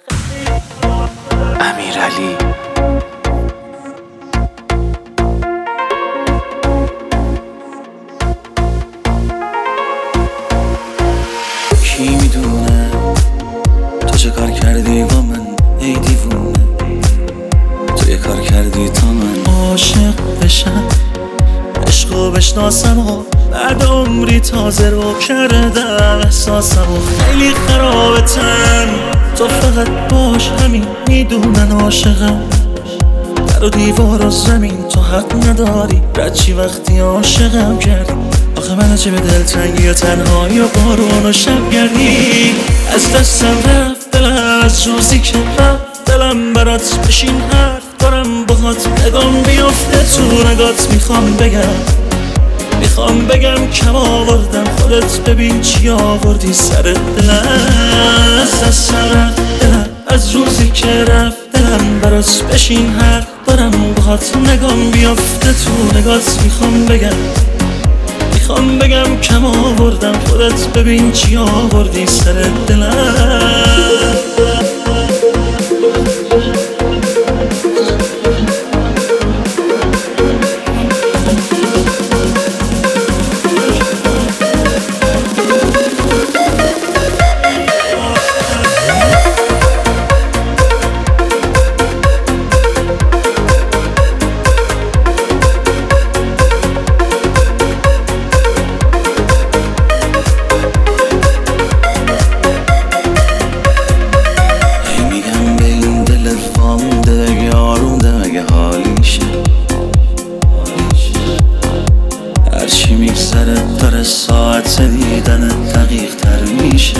امیرعلی. کی میدونه تو چه کار کردی با من ای دیوونه؟ تو یه کار کردی تا من عاشق بشم، عشقو بشناسم و بعد عمری تازه رو کردم احساسم و خیلی خرابتم. تو فقط باش همین میدونن عاشقم، در و دیوار و زمین تو حق نداری. رد چی وقتی عاشقم کردی؟ آخه من چه به دلتنگی و تنهایی و بارون و شب گردی. از دستم رفت دلم از روزی که رفت دلم برات بشین حرف دارم باهات نگام بیفته تو نگات. میخوام بگم کم آوردم خودت ببین چی آوردی سر دلم. از دستم رفت دلم از روزی که رفت دلم برات بشین حرف دارم باهات نگام بیفته تو نگات. میخوام بگم کم آوردم خودت ببین چی آوردی سر دلم. هرچی میگذره داره ساعت دیدن دقیق تر میشه.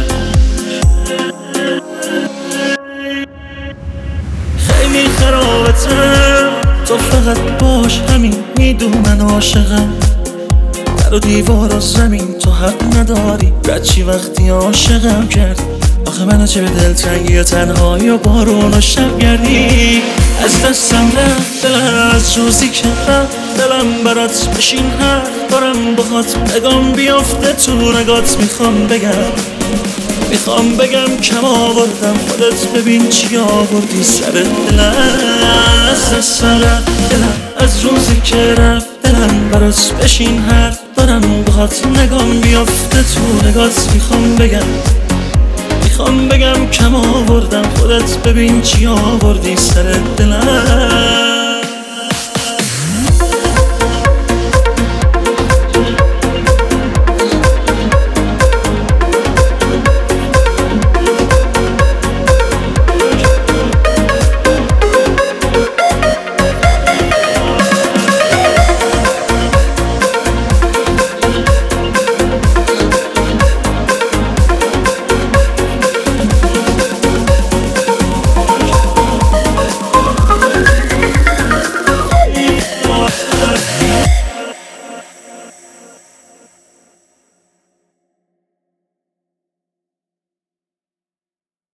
خیلی خرابتم، تو فقط باش همین میدونن عاشقم، در و دیوار و زمین تو حق نداری. رد چی وقتی عاشقم کردی؟ آخه منو چه به دلتنگی و تنهایی و بارون و شب گردی. از دستم رفت دلم از روزی که رفت دلم برات بشین حرف دارم باهات نگام بیفته تو نگات. میخوام بگم کم آوردم خودت ببین چی آوردی سر دلم. از دستم رفت دلم از روزی که رفت دلم برات بشین حرف دارم باهات نگام بیفته تو نگات. میخوام بگم کم آوردم خودت ببین چی آوردی سر دلم.